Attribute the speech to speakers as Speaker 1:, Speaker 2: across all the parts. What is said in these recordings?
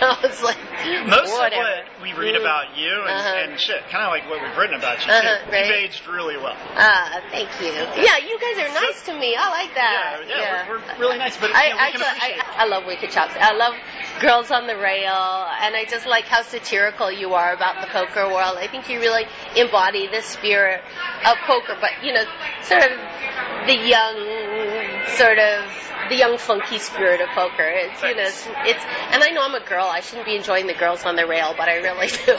Speaker 1: It's like,
Speaker 2: most
Speaker 1: whatever.
Speaker 2: of what we read about you and shit, kind of like what we've written about you too,
Speaker 1: Right.
Speaker 2: you've aged really well.
Speaker 1: Thank you. Yeah, you guys are nice to me. I like that.
Speaker 2: Yeah. We're really nice, but
Speaker 1: I
Speaker 2: we can appreciate
Speaker 1: I love Wicked Chops. I love Girls on the Rail, and I just like how satirical you are about the poker world. I think you really embody the spirit of poker, but sort of the young funky spirit of poker. It's and I know I'm a girl. I shouldn't be enjoying the Girls on the Rail, but I really do.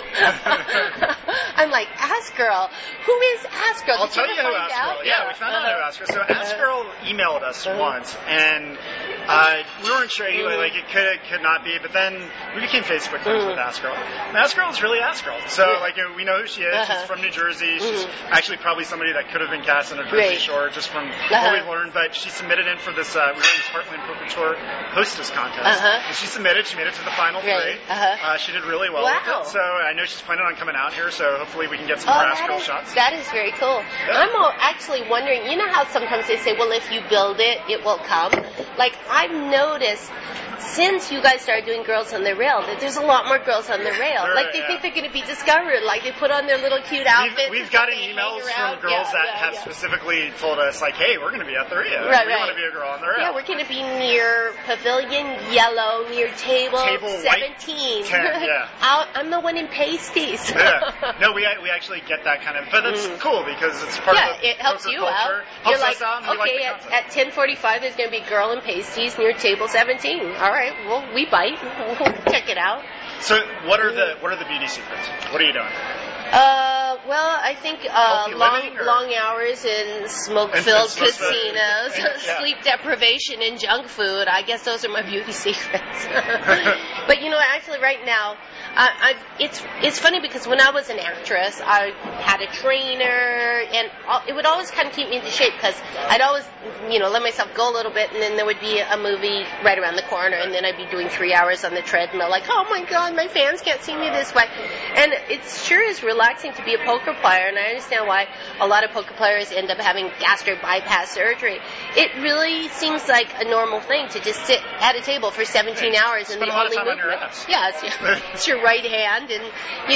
Speaker 1: I'm like, Ask Girl. Who is Ask Girl?
Speaker 2: I'll tell you who Ask Girl. Yeah, we found out who Ask Girl. So Ask Girl emailed us once, and we weren't sure anyway. Like it could not be, but then we became Facebook friends with Ask Girl. And Ask Girl is really Ask Girl. So we know who she is. She's from New Jersey. She's actually probably somebody that could have been cast in a Jersey Shore, just from what we've learned. But she submitted in for this. We were in this Heartland Poker Tour hostess contest, and she submitted. She made it to the final three. She did really well with it. So I know she's planning on coming out here. So hopefully we can get some more Ask Girl shots.
Speaker 1: That is very cool. Yeah. I'm actually wondering. You know how sometimes they say, well, if you build it, it will come. Like I've noticed since you guys started doing Girls on the Rail that there's a lot more Girls on the Rail. Like they think they're going to be discovered. Like they put on their little cute outfits.
Speaker 2: We've gotten emails from girls that have specifically told us, like, hey, we're going to be at the Rio. We want to be a girl on the Rail.
Speaker 1: Yeah, we're going to be near Pavilion Yellow, near table 17.
Speaker 2: 10,
Speaker 1: I'm the one in pasties.
Speaker 2: No, we actually get that kind of, but that's cool because it's part of the
Speaker 1: it helps you
Speaker 2: culture.
Speaker 1: out.
Speaker 2: Helps
Speaker 1: You're like,
Speaker 2: us out, and
Speaker 1: okay, at 10:45 there's going to be Girl in pasties near table 17. All right, well, we bite. Check it out.
Speaker 2: So what are the beauty secrets? What are you doing?
Speaker 1: Well, I think long hours in smoke-filled casinos, sleep deprivation, and junk food. I guess those are my beauty secrets. But actually, right now, it's funny because when I was an actress, I had a trainer, and it would always kind of keep me into shape because I'd always, let myself go a little bit, and then there would be a movie right around the corner, and then I'd be doing 3 hours on the treadmill, like, oh my God, my fans can't see me this way. And it sure is relaxing to be a poker player, and I understand why a lot of poker players end up having gastric bypass surgery. It really seems like a normal thing to just sit at a table for 17 hours and the only movement. It's your right hand, and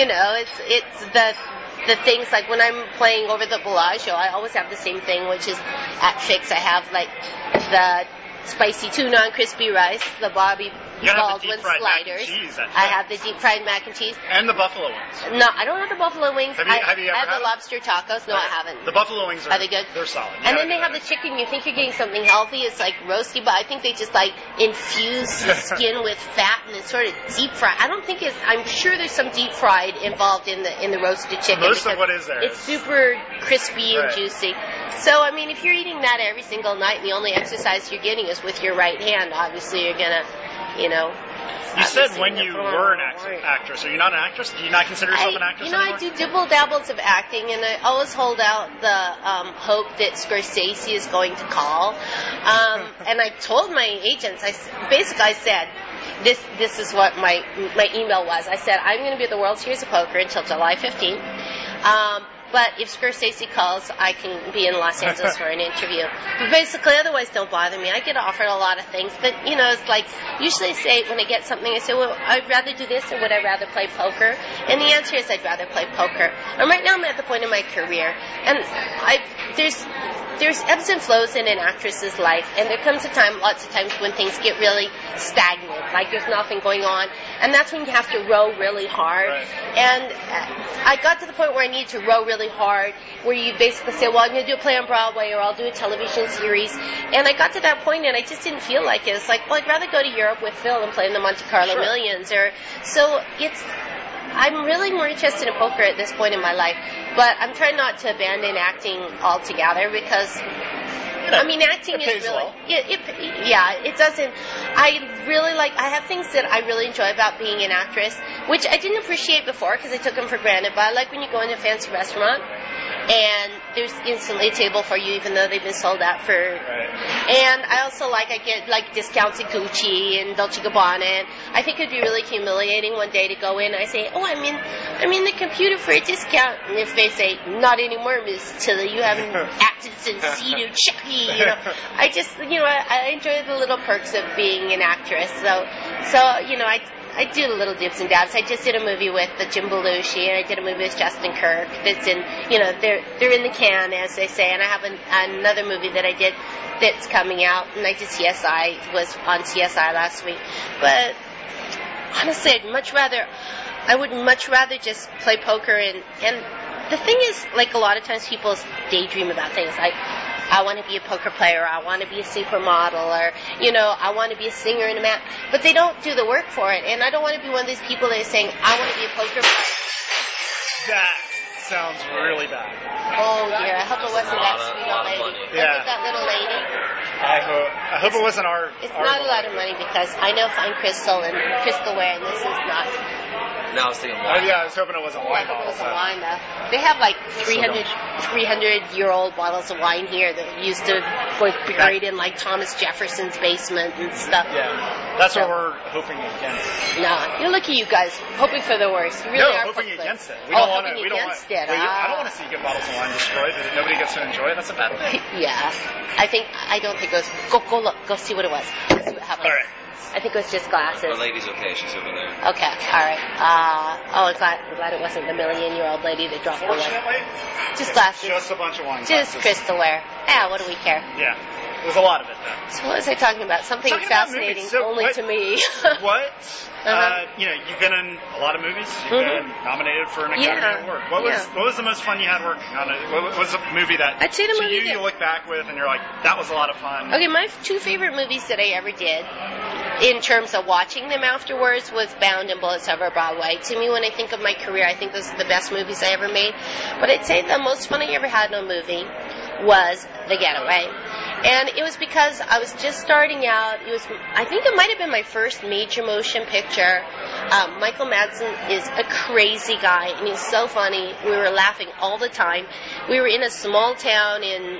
Speaker 1: it's the things like when I'm playing over the Bellagio, I always have the same thing, which is at Fix I have like the spicy tuna and crispy rice, the Bobby Baldwin sliders. I have the deep fried mac and cheese.
Speaker 2: And the buffalo wings.
Speaker 1: No, I don't have the buffalo wings.
Speaker 2: Have you ever
Speaker 1: I have
Speaker 2: had
Speaker 1: the lobster tacos. No, I haven't.
Speaker 2: The buffalo wings
Speaker 1: are they good?
Speaker 2: They're solid.
Speaker 1: And then they have the chicken. You think you're getting something healthy. It's like roasty, but I think they just like infuse the skin with fat and it's sort of deep fried. I'm sure there's some deep fried involved in the roasted chicken.
Speaker 2: Most of what is there.
Speaker 1: It's super crispy and juicy. So, I mean, if you're eating that every single night and the only exercise you're getting is with your right hand, obviously you're going to,
Speaker 2: You said when you were an actress. Are you not an actress? Do you not consider yourself an actress anymore?
Speaker 1: I do dibble-dabbles of acting, and I always hold out the hope that Scorsese is going to call. And I told my agents, I said, this is what my email was. I said, I'm going to be at the World Series of Poker until July 15th. But if Scorsese calls, I can be in Los Angeles for an interview. But basically, otherwise, don't bother me. I get offered a lot of things. But, it's like, usually I say, when I get something, I say, well, I'd rather do this or would I rather play poker? And the answer is I'd rather play poker. And right now I'm at the point in my career. And there's ebbs and flows in an actress's life. And there comes a time, lots of times, when things get really stagnant. Like there's nothing going on. And that's when you have to row really hard.
Speaker 2: Right.
Speaker 1: And I got to the point where I need to row really hard, where you basically say, well, I'm going to do a play on Broadway or I'll do a television series. And I got to that point and I just didn't feel like it. It's like, well, I'd rather go to Europe with Phil and play in the Monte Carlo Millions. I'm really more interested in poker at this point in my life. But I'm trying not to abandon acting altogether because acting is really, well. It doesn't, I have things that I really enjoy about being an actress, which I didn't appreciate before because I took them for granted, but I like when you go into a fancy restaurant and there's instantly a table for you even though they've been sold out for, and I also I get discounts at Gucci and Dolce & Gabbana, and I think it'd be really humiliating one day to go in and I say, oh, I'm in the computer for a discount, and if they say, not anymore, Miss Tilly, you haven't acted since Cedar Chucky, I just, I enjoy the little perks of being an actress, so I do little dibs and dabs. I just did a movie with Jim Belushi, and I did a movie with Justin Kirk. That's in, they're in the can, as they say. And I have another movie that I did that's coming out, and I did CSI. Was on CSI last week. But honestly, I would much rather just play poker. And the thing is, like, a lot of times people daydream about things like, I want to be a poker player, I want to be a supermodel, or, I want to be a singer in a band, but they don't do the work for it. And I don't want to be one of these people that is saying, I want to be a poker player.
Speaker 2: That sounds really bad.
Speaker 1: Oh, dear. I hope it wasn't that sweet old lady.
Speaker 2: Yeah.
Speaker 1: Look at that little lady.
Speaker 2: I hope it wasn't our...
Speaker 1: It's not a lot of money because I know fine crystal and crystalware, and this is not.
Speaker 3: No, I was thinking wine.
Speaker 2: Oh, yeah, I was hoping it wasn't wine.
Speaker 1: I hope it was a wine, though. They have like 300-year-old bottles of wine here that used to was buried in like Thomas Jefferson's basement and stuff.
Speaker 2: Yeah, that's what we're hoping against.
Speaker 1: No, look at you guys, hoping for the worst. You really are
Speaker 2: hoping against it.
Speaker 1: We don't want to.
Speaker 2: I don't want to see good bottles of wine destroyed. That nobody gets to enjoy it. That's a bad thing.
Speaker 1: Yeah, I don't think it was. Go look. Go see what it was. See what happened.
Speaker 2: All right.
Speaker 1: I think it was just glasses.
Speaker 3: The lady's okay. She's over there.
Speaker 1: Okay, all right. I'm glad it wasn't the million-year-old lady that dropped the wine. Just glasses.
Speaker 2: Just a bunch of wine
Speaker 1: Just crystalware. Yeah, what do we care?
Speaker 2: Yeah. There's a lot of it, though.
Speaker 1: So what was I talking about? Something fascinating only to me.
Speaker 2: What? You've been in a lot of movies. You've been nominated for an Academy Award. What was the most fun you had working on it? What was a movie that
Speaker 1: I'd say the movie
Speaker 2: you look back with and you're like, that was a lot of fun?
Speaker 1: Okay, my two favorite movies that I ever did, in terms of watching them afterwards, was Bound and Bullets Over Broadway. To me, when I think of my career, I think those are the best movies I ever made. But I'd say the most fun I ever had in a movie was The Getaway. And it was because I was just starting out. I think it might have been my first major motion picture. Michael Madsen is a crazy guy, and he's so funny. We were laughing all the time. We were in a small town in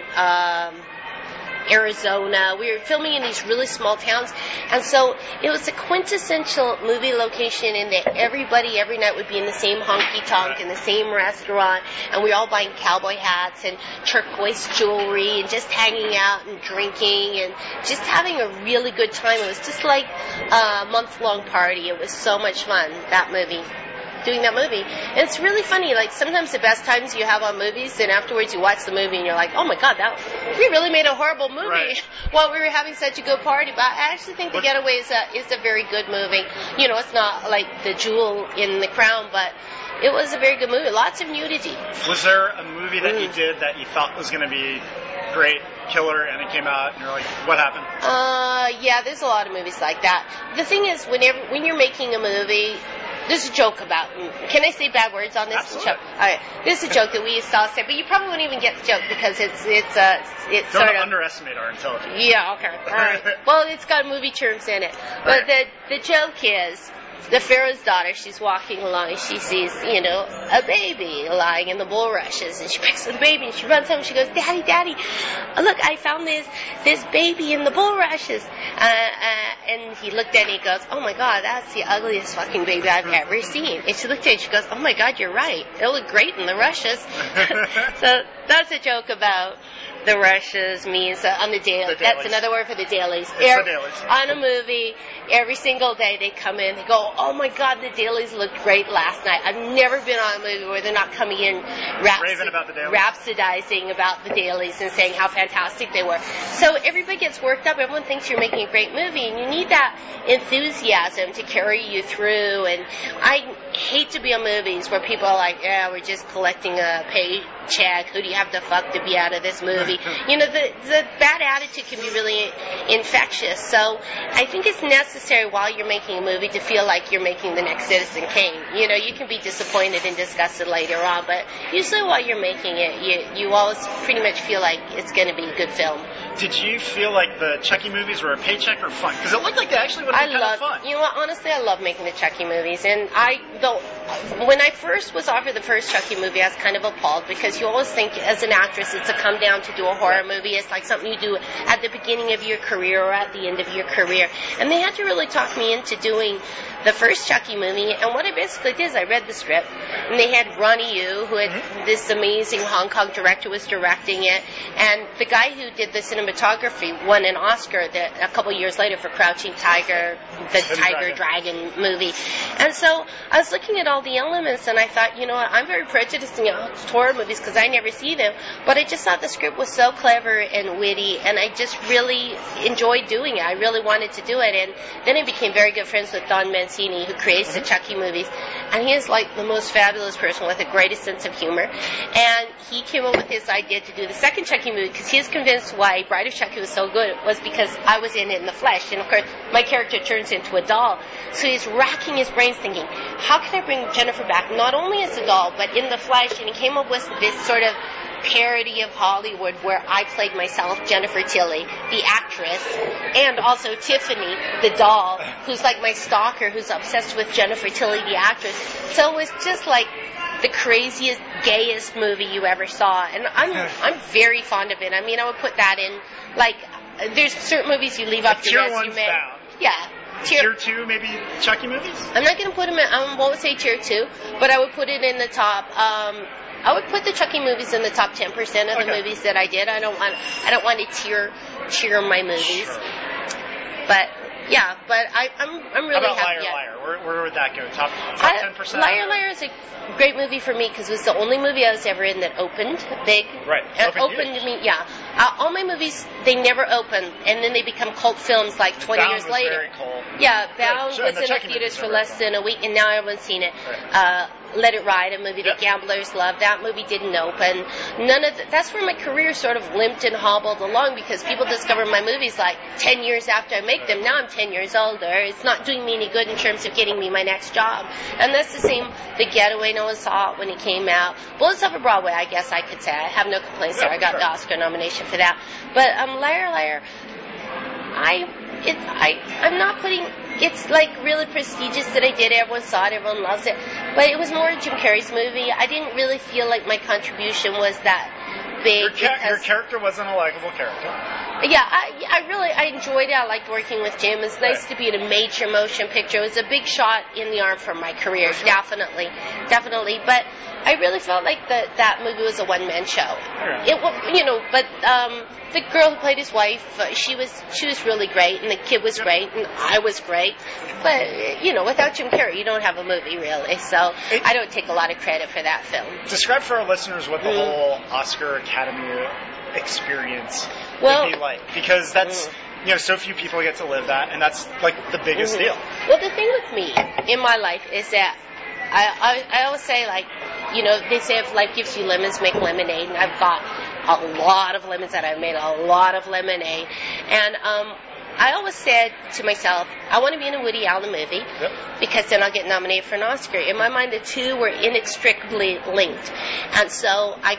Speaker 1: Arizona. We were filming in these really small towns, and so it was a quintessential movie location in that everybody every night would be in the same honky-tonk in the same restaurant, and we were all buying cowboy hats and turquoise jewelry and just hanging out and drinking and just having a really good time. It was just like a month-long party. It was so much fun, doing that movie. And it's really funny, like sometimes the best times you have on movies, and afterwards you watch the movie and you're like, oh my god, we really made a horrible movie while we were having such a good party. But I actually think The Getaway is a very good movie. It's not like the jewel in the crown, but it was a very good movie. Lots of nudity.
Speaker 2: Was there a movie that you did that you thought was going to be great, killer, and it came out and you're like, what happened?
Speaker 1: Yeah, there's a lot of movies like that. The thing is, when you're making a movie, there's a joke about. Can I say bad words on this?
Speaker 2: Absolutely.
Speaker 1: All right. There's a joke that we used to all say, but you probably won't even get the joke because it's
Speaker 2: Don't
Speaker 1: sort of
Speaker 2: underestimate our intelligence.
Speaker 1: Yeah. Okay. All right. Well, it's got movie terms in it, but the joke is. The Pharaoh's daughter, she's walking along and she sees, a baby lying in the bulrushes, and she picks up the baby and she runs home and she goes, Daddy, Daddy, look, I found this baby in the bulrushes. And he looked at it and he goes, oh my god, that's the ugliest fucking baby I've ever seen. And she looked at it and she goes, oh my god, you're right. It'll look great in the rushes. So that's a joke about the rushes means on the dailies. That's another word for the dailies.
Speaker 2: The dailies.
Speaker 1: On a movie, every single day they come in, they go, oh my god, the dailies looked great last night. I've never been on a movie where they're not coming in rhapsodizing about the dailies and saying how fantastic they were. So everybody gets worked up. Everyone thinks you're making a great movie, and you need that enthusiasm to carry you through. And I hate to be on movies where people are like, yeah, we're just collecting a paycheck. Who do you have to fuck to be out of this movie? The bad attitude can be really infectious. So I think it's necessary while you're making a movie to feel like you're making the next Citizen Kane. You can be disappointed and disgusted later on, but usually while you're making it, you always pretty much feel like it's going to be a good film.
Speaker 2: Did you feel like the Chucky movies were a paycheck or fun? Because it looked like they actually would have been kind of fun.
Speaker 1: You know what? Honestly, I love making the Chucky movies. And when I first was offered the first Chucky movie, I was kind of appalled because you always think as an actress it's a come down to do a horror movie. It's like something you do at the beginning of your career or at the end of your career. And they had to really talk me into doing the first Chucky movie. And what I basically did is I read the script, and they had Ronnie Yu, who had this amazing Hong Kong director, was directing it, and the guy who did the cinematography won an Oscar a couple years later for Crouching Tiger, the Tiger Dragon movie. And so I was looking at all the elements, and I thought, you know what, I'm very prejudiced against horror movies because I never see them, but I just thought the script was so clever and witty, and I just really enjoyed doing it. I really wanted to do it, and then I became very good friends with Don Mancini, who creates the Chucky movies, and he is like the most fabulous person with the greatest sense of humor, and he came up with this idea to do the second Chucky movie because he was convinced why Bride of Chucky was so good was because I was in it in the flesh, and of course my character turns into a doll, so he's racking his brains thinking, how can I bring Jennifer back not only as a doll but in the flesh, and he came up with this sort of parody of Hollywood where I played myself, Jennifer Tilly, the actress, and also Tiffany, the doll, who's like my stalker, who's obsessed with Jennifer Tilly, the actress. So it was just like the craziest, gayest movie you ever saw, and I'm very fond of it. I mean, I would put that in, like, there's certain movies you leave off your resume. Yeah.
Speaker 2: Tier 2, maybe Chucky movies?
Speaker 1: I'm not going to put them in, I won't say tier 2, but I would put it in the top, I would put the Chucky movies in the top 10% of the movies that I did. I don't want to tier my movies.
Speaker 2: Sure.
Speaker 1: But yeah, but I'm really
Speaker 2: happy. How about Liar Liar? Where would that go? Top 10%?
Speaker 1: Liar Liar is a great movie for me because it was the only movie I was ever in that opened big.
Speaker 2: Right.
Speaker 1: Opened to me, yeah. All my movies, they never open, and then they become cult films like 20
Speaker 2: Bound
Speaker 1: years later.
Speaker 2: Very cold.
Speaker 1: Yeah, Bound was in the theaters for less than a week, and now everyone's seen it. Right. Let It Ride, a movie that gamblers love. That movie didn't open. That's where my career sort of limped and hobbled along because people discover my movies like 10 years after I make them. Now I'm 10 years older. It's not doing me any good in terms of getting me my next job. And that's the same. The Getaway, no one saw it when it came out. Bullets Over Broadway, I guess I could say. I have no complaints there. I got the Oscar nomination for that. But Liar Liar, I'm not putting. It's like really prestigious that I did. Everyone saw it. Everyone loves it. But it was more Jim Carrey's movie. I didn't really feel like my contribution was that big.
Speaker 2: Your character wasn't a likable character.
Speaker 1: Yeah, I enjoyed it. I liked working with Jim. It's nice to be in a major motion picture. It was a big shot in the arm for my career, definitely. But I really felt like that movie was a one-man show.
Speaker 2: Right.
Speaker 1: It was, but the girl who played his wife, she was really great, and the kid was great, and I was great. But without Jim Carrey, you don't have a movie really. So I don't take a lot of credit for that film.
Speaker 2: Describe for our listeners what the whole Oscar Academy experience would be like, because that's so few people get to live that, and that's like the biggest deal.
Speaker 1: Well, the thing with me in my life is that I always say, like, they say if life gives you lemons, make lemonade, and I've got a lot of lemons that I've made a lot of lemonade, and I always said to myself, I want to be in a Woody Allen movie because then I'll get nominated for an Oscar. In my mind, the two were inextricably linked, and so I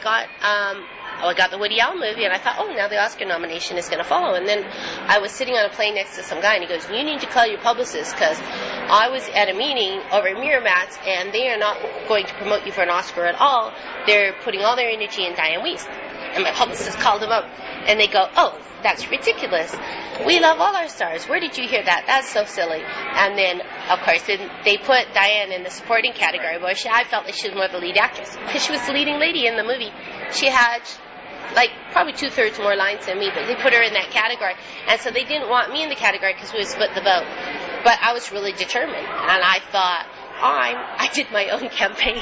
Speaker 1: got the Woody Allen movie, and I thought, now the Oscar nomination is going to follow. And then I was sitting on a plane next to some guy, and he goes, you need to call your publicist, because I was at a meeting over at Miramax, and they are not going to promote you for an Oscar at all. They're putting all their energy in Diane Wiest. And my publicist called him up, and they go, that's ridiculous. We love all our stars. Where did you hear that? That's so silly. And then, of course, they put Diane in the supporting category, where I felt like she was more of a lead actress, because she was the leading lady in the movie. She had probably 2/3 more lines than me, but they put her in that category. And so they didn't want me in the category because we would split the vote. But I was really determined, and I thought, I did my own campaign.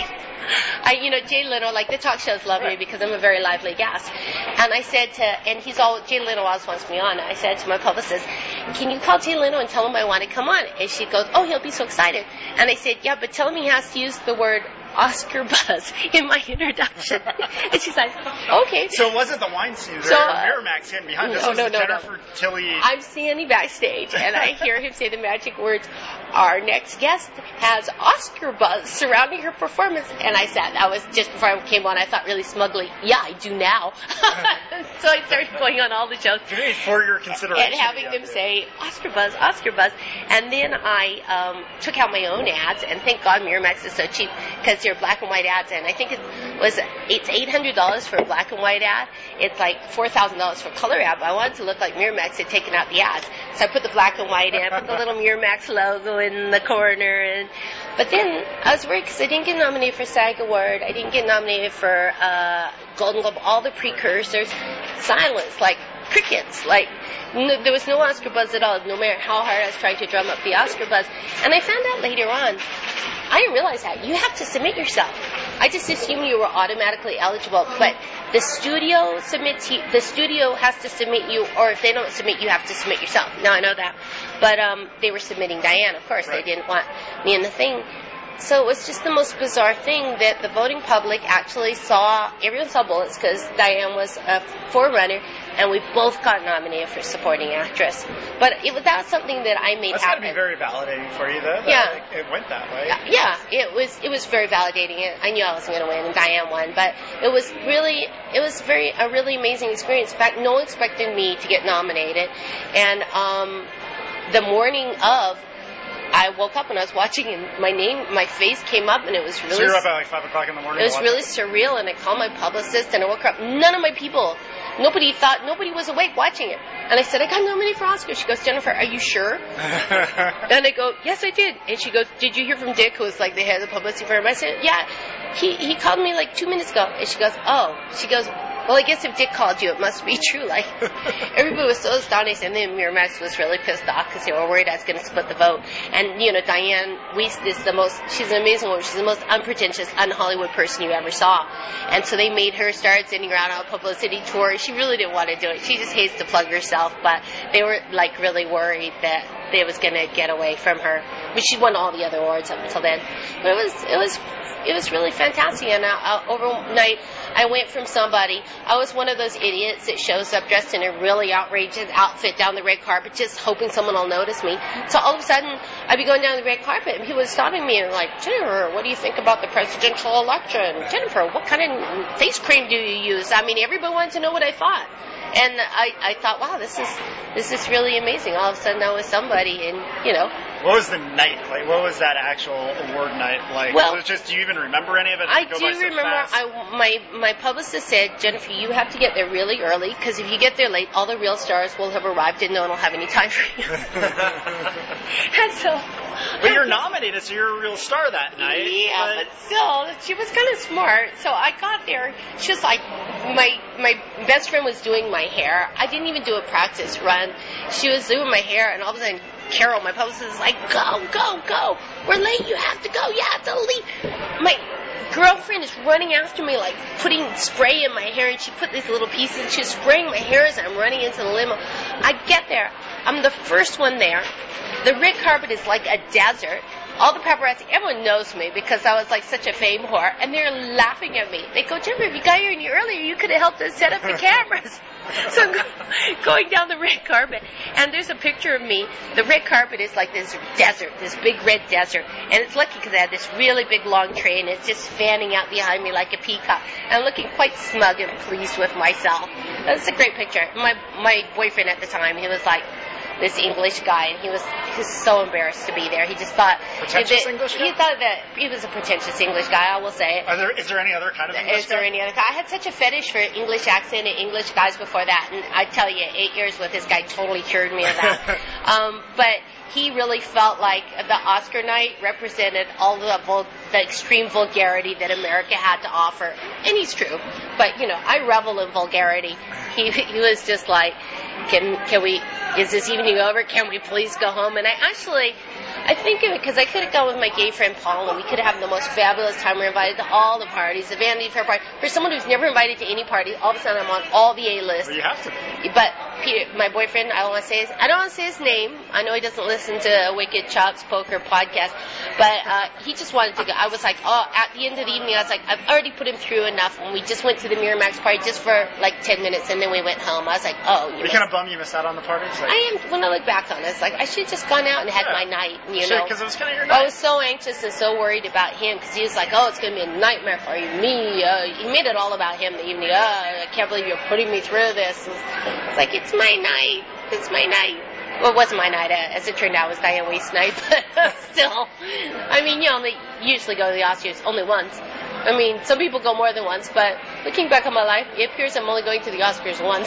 Speaker 1: Jay Leno, the talk shows love me because I'm a very lively guest. And I said Jay Leno always wants me on. I said to my publicist, can you call Jay Leno and tell him I want to come on? And she goes, he'll be so excited. And I said, yeah, but tell him he has to use the word Oscar buzz in my introduction. And she's like, okay.
Speaker 2: So it wasn't the Weinstein or Miramax hidden behind this. No, Jennifer Tilly.
Speaker 1: I'm standing backstage, and I hear him say the magic words, our next guest has Oscar buzz surrounding her performance. And I said, that was just before I came on, I thought really smugly, yeah, I do now. So I started going on all the shows.
Speaker 2: For your consideration.
Speaker 1: And having them say, Oscar buzz, Oscar buzz. And then I took out my own ads, and thank God Miramax is so cheap, because their black and white ads in. I think it's $800 for a black and white ad. It's like $4,000 for a color ad. But I wanted to look like Miramax had taken out the ads. So I put the black and white in, put the little Miramax logo in the corner. But then I was worried because I didn't get nominated for SAG Award. I didn't get nominated for Golden Globe. All the precursors, silence, like crickets. Like there was no Oscar buzz at all, no matter how hard I was trying to drum up the Oscar buzz. And I found out later on, I didn't realize that. You have to submit yourself. I just assumed you were automatically eligible, but the studio has to submit you, or if they don't submit, you have to submit yourself. Now I know that. But they were submitting Diane, of course. Right. They didn't want me in the thing. So it was just the most bizarre thing that the voting public actually saw. Everyone saw Bullets because Diane was a forerunner, and we both got nominated for supporting actress. But that was something that I made happen.
Speaker 2: That's got to be very validating for you, though.
Speaker 1: Yeah,
Speaker 2: it went that way.
Speaker 1: Yeah, it was very validating. I knew I wasn't going to win, and Diane won. But it was a really amazing experience. In fact, no one expected me to get nominated, and the morning of, I woke up and I was watching, and my face came up, and it was really.
Speaker 2: So you're up at like 5 o'clock in the morning.
Speaker 1: It was really surreal, and I called my publicist, and I woke up. None of my people, nobody was awake watching it. And I said, I got nominated for Oscar. She goes, Jennifer, are you sure? And I go, yes, I did. And she goes, did you hear from Dick, who was like the head of the publicity firm? I said, yeah. He called me like 2 minutes ago. And she goes, oh. She goes, well, I guess if Dick called you, it must be true. Like, everybody was so astonished, and then Miramax was really pissed off because they were worried I was going to split the vote. And, Diane Wiest is she's an amazing woman. She's the most unpretentious, un-Hollywood person you ever saw. And so they made her start sending around on a publicity tour. She really didn't want to do it. She just hates to plug herself, but they were, like, really worried that they was going to get away from her. But she won all the other awards up until then. But it was really fantastic. And overnight, I went from somebody. I was one of those idiots that shows up dressed in a really outrageous outfit down the red carpet, just hoping someone will notice me. So all of a sudden, I'd be going down the red carpet, and people were stopping me and like, Jennifer, what do you think about the presidential election? Jennifer, what kind of face cream do you use? I mean, everybody wanted to know what I thought. And I thought, wow, this is really amazing. All of a sudden, I was somebody, and
Speaker 2: What was the night like? What was that actual award night like?
Speaker 1: Well,
Speaker 2: was it just, do you even remember any of it?
Speaker 1: I do remember. My publicist said, Jennifer, you have to get there really early, because if you get there late, all the real stars will have arrived, and no one will have any time for you. And so.
Speaker 2: But you're nominated, so you're a real star that night.
Speaker 1: Yeah, but still, she was kind of smart. So I got there. She was like, my best friend was doing my hair. I didn't even do a practice run. She was doing my hair, and all of a sudden, Carol, my publicist, is like, go. We're late. You have to go. You have to leave. My girlfriend is running after me, like putting spray in my hair, and she put these little pieces, and she's spraying my hair as I'm running into the limo. I get there. I'm the first one there. The red carpet is like a desert. All the paparazzi, everyone knows me because I was like such a fame whore, and they're laughing at me. They go, Jennifer, if you got here any earlier, you could have helped us set up the cameras. So I'm going down the red carpet, and there's a picture of me. The red carpet is like this desert, this big red desert, and it's lucky because I had this really big long tray, and it's just fanning out behind me like a peacock. And I'm looking quite smug and pleased with myself. That's a great picture. My boyfriend at the time, he was like, this English guy, and he was so embarrassed to be there. He just thought
Speaker 2: pretentious English guy?
Speaker 1: He thought that he was a pretentious English guy. I will say it.
Speaker 2: Is there any other kind of English guy?
Speaker 1: Is there any other guy? I had such a fetish for English accent and English guys before that, and I tell you, 8 years with this guy totally cured me of that. But he really felt like the Oscar night represented all the extreme vulgarity that America had to offer, and he's true. But I revel in vulgarity. He was just like, can we? Is this evening over? Can we please go home? And I think of it because I could have gone with my gay friend Paul, and we could have had the most fabulous time. We're invited to all the parties, the Vanity Fair party. For someone who's never invited to any party, all of a sudden I'm on all the A-list.
Speaker 2: Well, you have to be.
Speaker 1: But Peter, my boyfriend, I don't want to say his name. I know he doesn't listen to Wicked Chops Poker podcast, but he just wanted to go. I was like, at the end of the evening, I was like, I've already put him through enough, and we just went to the Miramax party just for like 10 minutes, and then we went home. I was like,
Speaker 2: you kind of bummed you missed out on the party?
Speaker 1: I am. When I look back on it, it's like I should have just gone out and had my night.
Speaker 2: Because it was kind of your night.
Speaker 1: I was so anxious and so worried about him because he was like, it's going to be a nightmare for me. He made it all about him the evening. I can't believe you're putting me through this. It's like, it's my night. It's my night. Well, it wasn't my night. As it turned out, it was Diane Weist's night. But still, I mean, you only usually go to the Oscars only once. I mean, some people go more than once, but looking back on my life, it appears I'm only going to the Oscars once.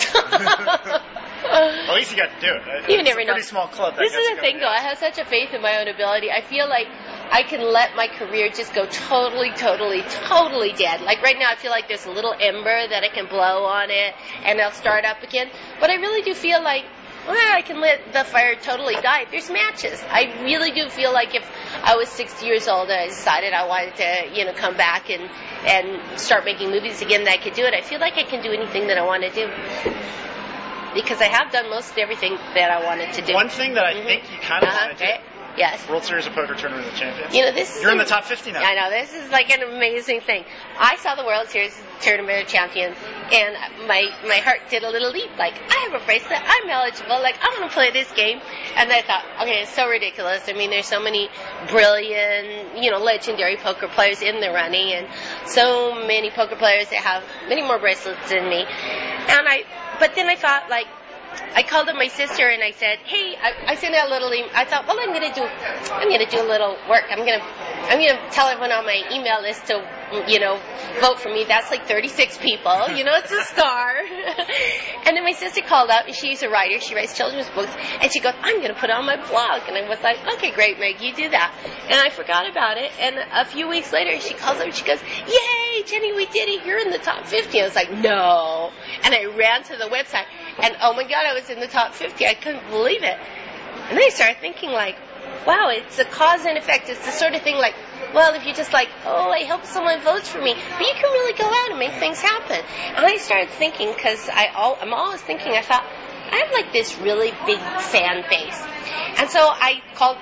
Speaker 2: At least you got to do it.
Speaker 1: You never know.
Speaker 2: It's a pretty small club.
Speaker 1: This is the thing, though. I have such a faith in my own ability. I feel like I can let my career just go totally dead. Like right now, I feel like there's a little ember that I can blow on it, and I'll start up again. But I really do feel like, well, I can let the fire totally die. There's matches. I really do feel like if I was 60 years old and I decided I wanted to, come back and start making movies again, that I could do it. I feel like I can do anything that I want to do. Because I have done most everything that I wanted to do.
Speaker 2: One thing that I think you kind of want to do.
Speaker 1: Yes.
Speaker 2: World Series of Poker Tournament of Champions.
Speaker 1: You're
Speaker 2: in the top 50 now.
Speaker 1: I know. This is like an amazing thing. I saw the World Series Tournament of Champions, and my heart did a little leap. Like, I have a bracelet. I'm eligible. Like, I want to play this game. And I thought, okay, it's so ridiculous. I mean, there's so many brilliant, legendary poker players in the running, and so many poker players that have many more bracelets than me. But then I thought, like, I called up my sister and I said, "Hey," I sent out a little email. I thought, well, I'm gonna do a little work. I'm gonna tell everyone on my email list to, vote for me. That's like 36 people. It's a star. And then my sister called up, and she's a writer. She writes children's books, and she goes, "I'm gonna put it on my blog." And I was like, "Okay, great, Meg, you do that." And I forgot about it. And a few weeks later, she calls up and she goes, "Yay, Jenny, we did it. You're in the top 50." I was like, "No!" And I ran to the website, and oh my God, I was in the top 50. I couldn't believe it. And then I started thinking, like, wow, it's a cause and effect. It's the sort of thing like, well, if you're just like, oh, I hope someone votes for me, but you can really go out and make things happen. And I started thinking, because I'm always thinking, I thought, I have like this really big fan base. And so I called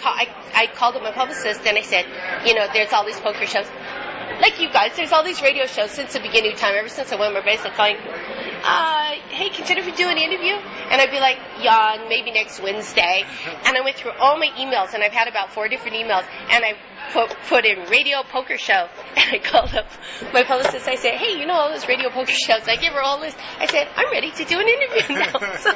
Speaker 1: up my publicist and I said, there's all these poker shows. Like you guys, there's all these radio shows since the beginning of time, ever since I won my bracelet, calling, hey, consider if we do an interview? And I'd be like, yeah, maybe next Wednesday. And I went through all my emails, and I've had about 4 different emails, and I put in radio poker show. And I called up my publicist. I said, hey, all those radio poker shows? I gave her all this. I said, I'm ready to do an interview now. So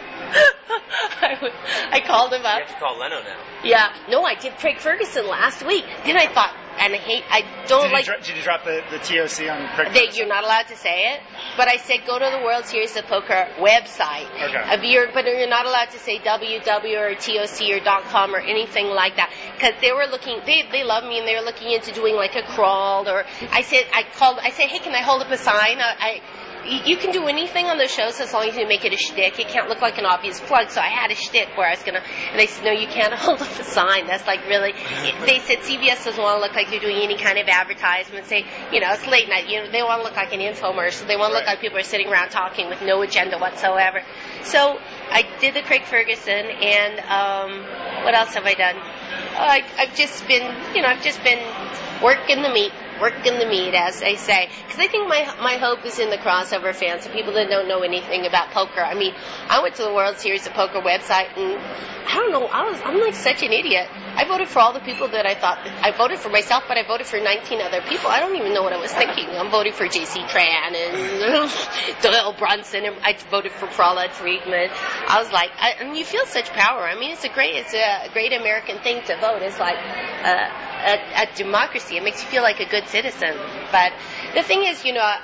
Speaker 1: I called him up.
Speaker 3: You have to call Leno now.
Speaker 1: Yeah. No, I did Craig Ferguson last week. Then I thought, and
Speaker 2: Did you drop the TOC on Craig Ferguson?
Speaker 1: You're not allowed to say it. But I said, go to the World Series of Poker website.
Speaker 2: Okay.
Speaker 1: But you're not allowed to say www or TOC or .com or anything like that. Because they were looking, they love me, and they were looking into doing like a crawl. Or I said, hey, can I hold up a sign? You can do anything on those shows as long as you make it a shtick. It can't look like an obvious plug. So I had a shtick where I was going to, and they said, no, you can't hold up a sign. That's like really, they said CBS doesn't want to look like they're doing any kind of advertisement. Say, it's late night. They want to look like an infomercial. They want to look like people are sitting around talking with no agenda whatsoever. So I did the Craig Ferguson, and what else have I done? I've just been working the meat, as they say. Because I think my hope is in the crossover fans, the people that don't know anything about poker. I mean, I went to the World Series of Poker website, and I don't know, I'm like such an idiot. I voted for all the people that I voted for myself, but I voted for 19 other people. I don't even know what I was thinking. I'm voting for J.C. Tran and Doyle Brunson, and I voted for Prahlad Friedman. I was like, and you feel such power. I mean, it's a great American thing to vote. It's like a democracy. It makes you feel like a good citizen. But the thing is,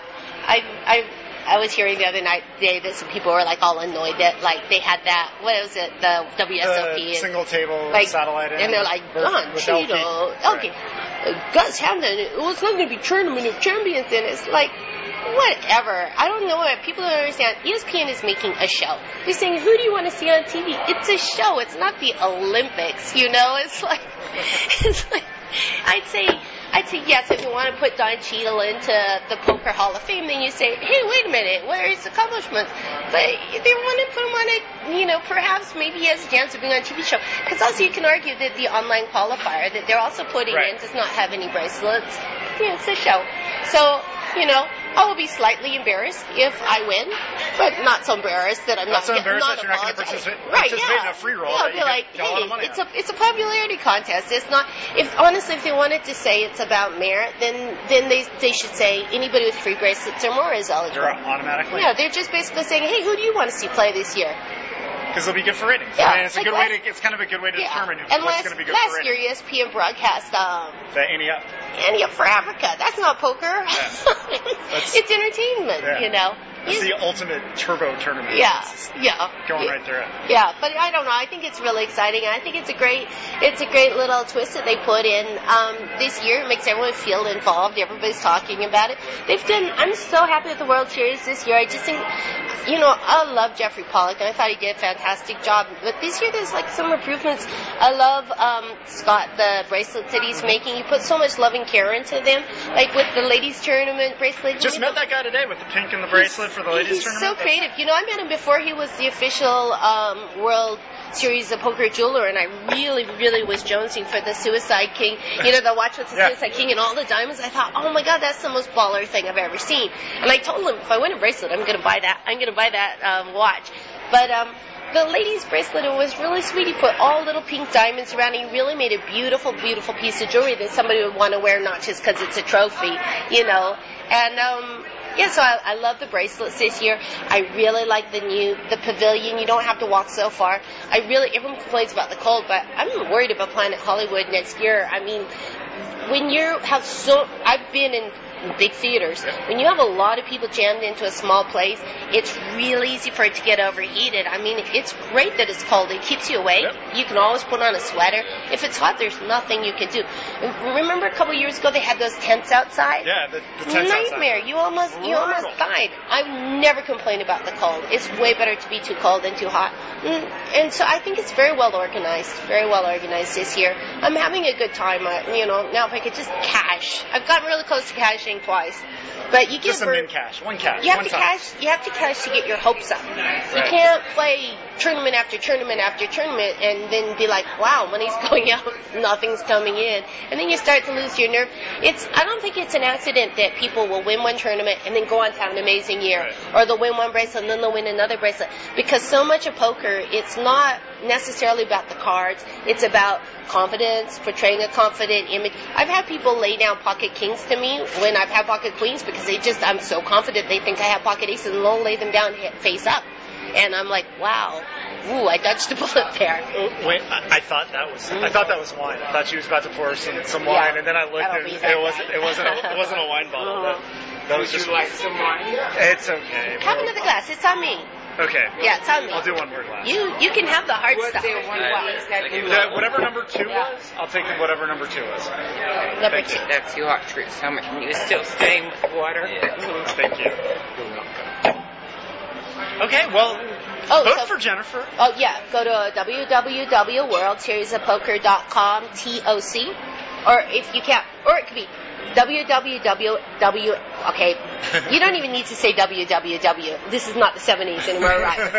Speaker 1: I was hearing the other day that some people were like all annoyed that like they had that, what was it, the WSOP,
Speaker 2: the single table
Speaker 1: like,
Speaker 2: satellite,
Speaker 1: and they're like, Cheeto, okay, Gus Hamden, it's not going to be Tournament of Champions, and it's like, whatever. I don't know. People don't understand. ESPN is making a show. They're saying, who do you want to see on TV? It's a show. It's not the Olympics. It's like I'd say yes, if you want to put Don Cheadle into the Poker Hall of Fame, then you say, hey, wait a minute, what are his accomplishments? But they want to put him on a, perhaps maybe he has a chance of being on a TV show. Because also you can argue that the online qualifier that they're also putting in does not have any bracelets. It's a show. So, I will be slightly embarrassed if I win, but not so embarrassed that I'm not
Speaker 2: so embarrassed that you're not going to participate in a free roll.
Speaker 1: Yeah, I'll be like, hey, it's a popularity contest. It's not. If they wanted to say it's about merit, then they should say anybody with free bracelets or more is eligible.
Speaker 2: They're automatically.
Speaker 1: Yeah, they're just basically saying, hey, who do you want to see play this year?
Speaker 2: because it'll be good for ratings.
Speaker 1: Yeah,
Speaker 2: And it's a good way to. It's kind of a good way to determine what's going to be good for ratings.
Speaker 1: Last year, ESPN broadcast
Speaker 2: the Ante Up.
Speaker 1: Ante Up for Africa. That's not poker.
Speaker 2: Yeah.
Speaker 1: It's entertainment, you know.
Speaker 2: It's the ultimate turbo tournament.
Speaker 1: Yeah.
Speaker 2: Going right through it.
Speaker 1: Yeah, but I don't know. I think it's really exciting. I think it's a great little twist that they put in this year. It makes everyone feel involved. Everybody's talking about it. I'm so happy with the World Series this year. I just think, I love Jeffrey Pollock, and I thought he did a fantastic job. But this year there's like some improvements. I love Scott, the bracelets that he's making. He put so much love and care into them. Like with the ladies tournament bracelet.
Speaker 2: Just met that guy today with the pink and the bracelet for the ladies tournament.
Speaker 1: He's so creative. I met him before he was the official World Series of Poker jeweler, and I really, really was jonesing for the Suicide King. The watch with the Suicide King and all the diamonds. I thought, oh my God, that's the most baller thing I've ever seen. And I told him, if I win a bracelet, I'm going to buy that. I'm going to buy that watch. But the ladies' bracelet, it was really sweet. He put all little pink diamonds around it. He really made a beautiful, beautiful piece of jewelry that somebody would want to wear, not just because it's a trophy, And so I love the bracelets this year. I really like the pavilion. You don't have to walk so far. Everyone complains about the cold, but I'm worried about Planet Hollywood next year. I mean, I've been in big theaters. When you have a lot of people jammed into a small place, it's really easy for it to get overheated. I mean, it's great that it's cold. It keeps you awake. Yep. You can always put on a sweater. If it's hot, there's nothing you can do. Remember a couple years ago they had those tents outside?
Speaker 2: Yeah, the tents
Speaker 1: nightmare.
Speaker 2: Outside.
Speaker 1: You almost died. I've never complained about the cold. It's way better to be too cold than too hot. And so I think it's very well organized this year. I'm having a good time. Now if I could just cash. I've gotten really close to cashing twice. But you get
Speaker 2: just a min cash, one cash.
Speaker 1: You have to cash to get your hopes up. Right. You can't play tournament after tournament after tournament and then be like, wow, money's going out, nothing's coming in, and then you start to lose your nerve. I don't think it's an accident that people will win one tournament and then go on to have an amazing year, or they'll win one bracelet and then they'll win another bracelet, because so much of poker, it's not necessarily about the cards, it's about confidence, portraying a confident image. I've had people lay down pocket kings to me when I've had pocket queens because I'm so confident they think I have pocket aces, and they'll lay them down face up. And I'm like, wow, I dodged a bullet there.
Speaker 2: Wait, I thought that was wine. I thought she was about to pour some wine, and then I looked and it wasn't a wine bottle.
Speaker 4: Would you like some wine?
Speaker 2: It's okay.
Speaker 1: Have another glass. It's on me.
Speaker 2: Okay.
Speaker 1: Yeah, it's on me.
Speaker 2: I'll do one more glass.
Speaker 1: You can have the hard stuff.
Speaker 2: Whatever number 2 was, I'll take whatever number 2 is.
Speaker 1: Number 2.
Speaker 4: That's your treat. How much? You're still staying with water?
Speaker 2: Yeah. Thank you. Okay, well, vote for Jennifer.
Speaker 1: Oh, yeah. Go to www.worldseriesofpoker.com, TOC. Or if you can't, or it could be okay, you don't even need to say www. This is not the 70s anymore, right?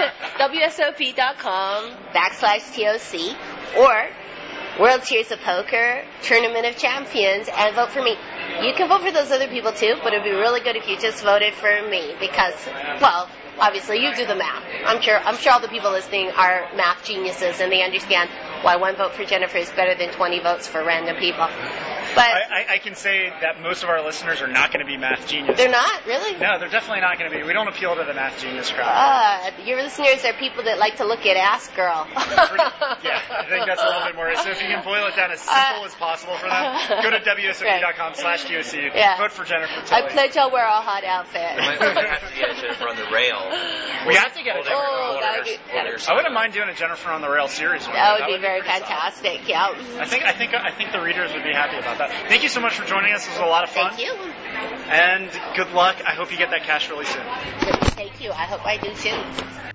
Speaker 1: WSOP.com/TOC or World Series of Poker, Tournament of Champions, and vote for me. You can vote for those other people too, but it would be really good if you just voted for me because, well, obviously you do the math. I'm sure all the people listening are math geniuses and they understand why one vote for Jennifer is better than 20 votes for random people. But
Speaker 2: I can say that most of our listeners are not going to be math geniuses.
Speaker 1: They're not? Really?
Speaker 2: No, they're definitely not going to be. We don't appeal to the math genius crowd.
Speaker 1: Your listeners are people that like to look at Ask Girl.
Speaker 2: Yeah, I think that's a little bit more. So if you can boil it down as simple as possible for them, go to WSOP.com/TOC.
Speaker 1: Yeah.
Speaker 2: Vote for Jennifer
Speaker 1: I
Speaker 2: Tilly.
Speaker 1: pledge I'll wear a hot outfit.
Speaker 3: We might have to get Jennifer on the rail.
Speaker 2: We have to get a Jennifer
Speaker 1: on the rail.
Speaker 2: I wouldn't mind doing a Jennifer on the rail series.
Speaker 1: That would be very fantastic. Yeah.
Speaker 2: I think the readers would be happy about that. Thank you so much for joining us. This was a lot of fun.
Speaker 1: Thank you.
Speaker 2: And good luck. I hope you get that cash really soon.
Speaker 1: Thank you. I hope I do too.